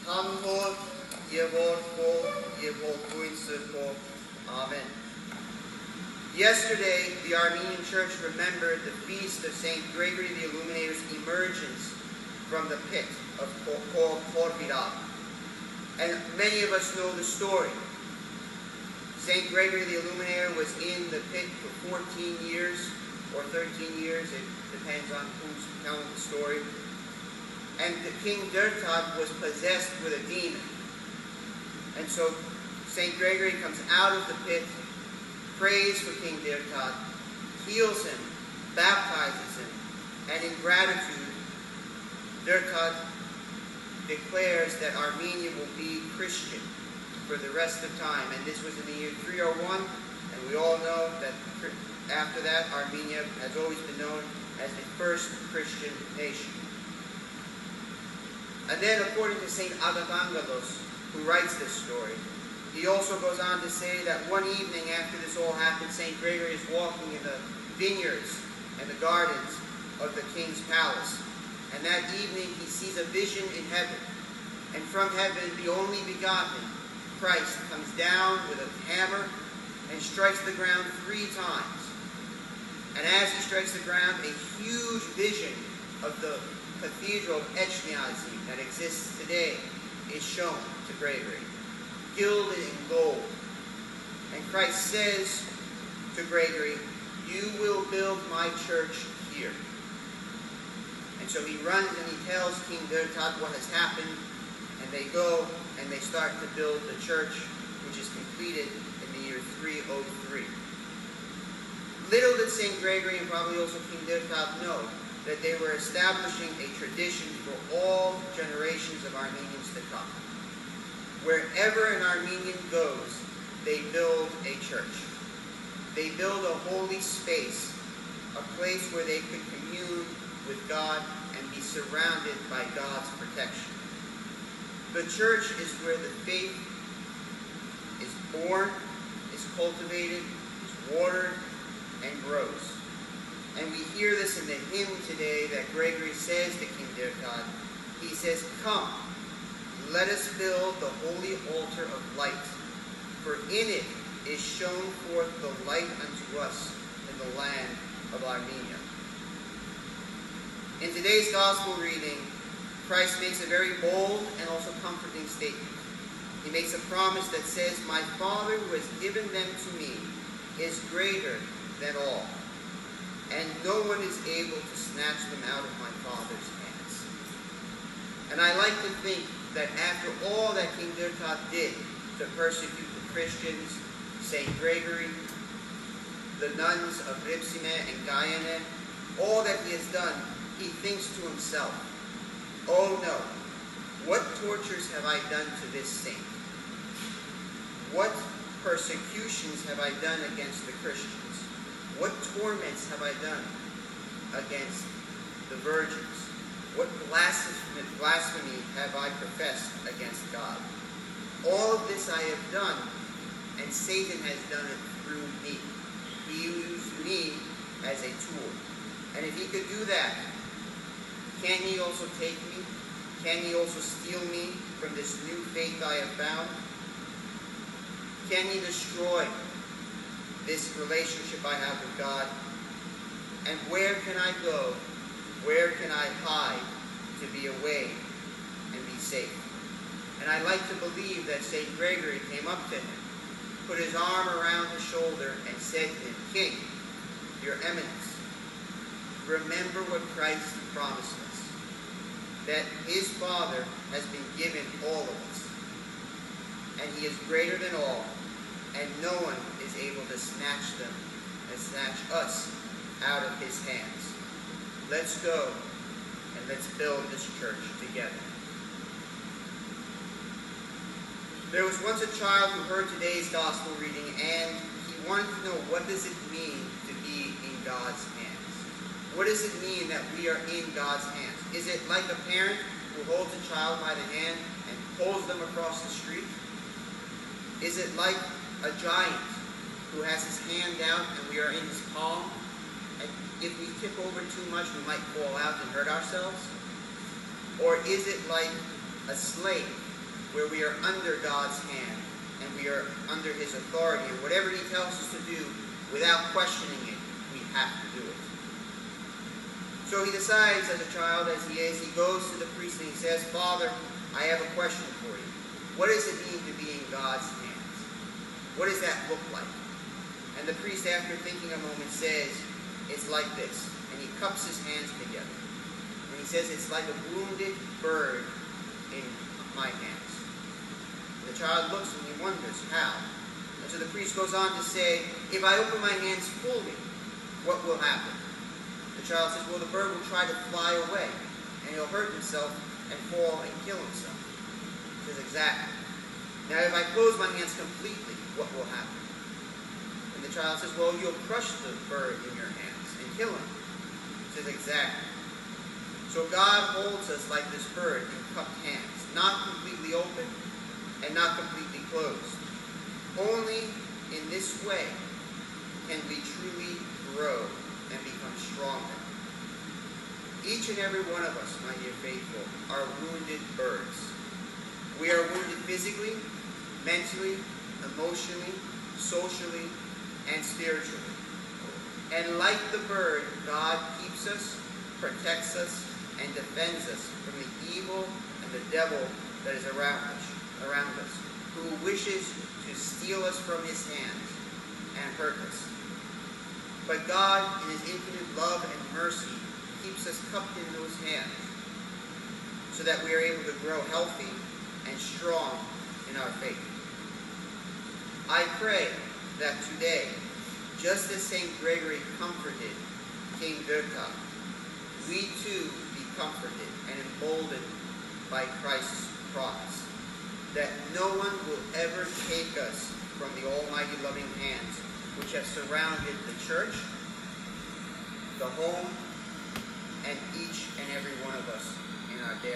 Hamhod Yevod Ko Yevod Kuinsu Ko. Amen. Yesterday, the Armenian Church remembered the feast of St. Gregory the Illuminator's emergence from the pit called Khor-Virab. And many of us know the story. St. Gregory the Illuminator was in the pit for 14 years or 13 years. It depends on who's telling the story. And the King Dertad was possessed with a demon. And so St. Gregory comes out of the pit, prays for King Dertad, heals him, baptizes him, and in gratitude, Dertad declares that Armenia will be Christian for the rest of time. And this was in the year 301, and we all know that after that, Armenia has always been known as the first Christian nation. And then, according to St. Agapangalos, who writes this story, he also goes on to say that one evening after this all happened, St. Gregory is walking in the vineyards and the gardens of the king's palace. And that evening he sees a vision in heaven. And from heaven, the only begotten, Christ, comes down with a hammer and strikes the ground 3 times. And as he strikes the ground, a huge vision of the Cathedral of Etchmiadzin that exists today is shown to Gregory, gilded in gold. And Christ says to Gregory, "You will build my church here." And so he runs and he tells King Dertad what has happened, and they go and they start to build the church, which is completed in the year 303. Little did St. Gregory and probably also King Dertad know that they were establishing a tradition for all generations of Armenians to come. Wherever an Armenian goes, they build a church. They build a holy space, a place where they could commune with God and be surrounded by God's protection. The church is where the faith is born, is cultivated, is watered, and grows. And we hear this in the hymn today that Gregory says to King Dertad. He says, "Come, let us build the holy altar of light, for in it is shown forth the light unto us in the land of Armenia." In today's gospel reading, Christ makes a very bold and also comforting statement. He makes a promise that says, "My Father who has given them to me is greater than all, and no one is able to snatch them out of my Father's hands." And I like to think that after all that King Dertad did to persecute the Christians, St. Gregory, the nuns of Ripsime and Gayane, all that he has done, he thinks to himself, "Oh no, what tortures have I done to this saint? What persecutions have I done against the Christians? What torments have I done against the virgins? What blasphemy have I professed against God? All of this I have done, and Satan has done it through me. He used me as a tool. And if he could do that, can he also take me? Can he also steal me from this new faith I have found? Can he destroy this relationship I have with God? And where can I go? Where can I hide to be away and be safe?" And I like to believe that St. Gregory came up to him, put his arm around his shoulder, and said to him, "King, your eminence, remember what Christ promised us, that his Father has been given all of us, and he is greater than all, and no one is able to snatch them and snatch us out of his hands. Let's go and let's build this church together." There was once a child who heard today's gospel reading, and he wanted to know, what does it mean to be in God's hands? What does it mean that we are in God's hands? Is it like a parent who holds a child by the hand and pulls them across the street? Is it like a giant who has his hand out and we are in his palm? And if we tip over too much, we might fall out and hurt ourselves? Or is it like a slave, where we are under God's hand and we are under his authority. And whatever he tells us to do, without questioning it, we have to do it. So he decides, as a child as he is, he goes to the priest and he says, "Father, I have a question for you. What does it mean to be in God's hands? What does that look like?" And the priest, after thinking a moment, says, "It's like this." And he cups his hands together. And he says, "It's like a wounded bird in my hands." And the child looks and he wonders how. And so the priest goes on to say, "If I open my hands fully, what will happen?" The child says, "Well, the bird will try to fly away, and he'll hurt himself and fall and kill himself." He says, "Exactly. Now, if I close my hands completely, what will happen?" And the child says, "Well, you'll crush the bird in your hands and kill him." He says, "Exactly." So God holds us like this bird in cupped hands, not completely open and not completely closed. Only in this way can we truly grow and become stronger. Each and every one of us, my dear faithful, are wounded birds. We are wounded physically, mentally, emotionally, socially, and spiritually. And like the bird, God keeps us, protects us, and defends us from the evil and the devil that is around us, who wishes to steal us from his hands and hurt us. But God, in his infinite love and mercy, keeps us cupped in those hands so that we are able to grow healthy and strong in our faith. I pray that today, just as St. Gregory comforted King Bertha, we too be comforted and emboldened by Christ's cross, that no one will ever take us from the almighty loving hands which have surrounded the church, the home, and each and every one of us in our daily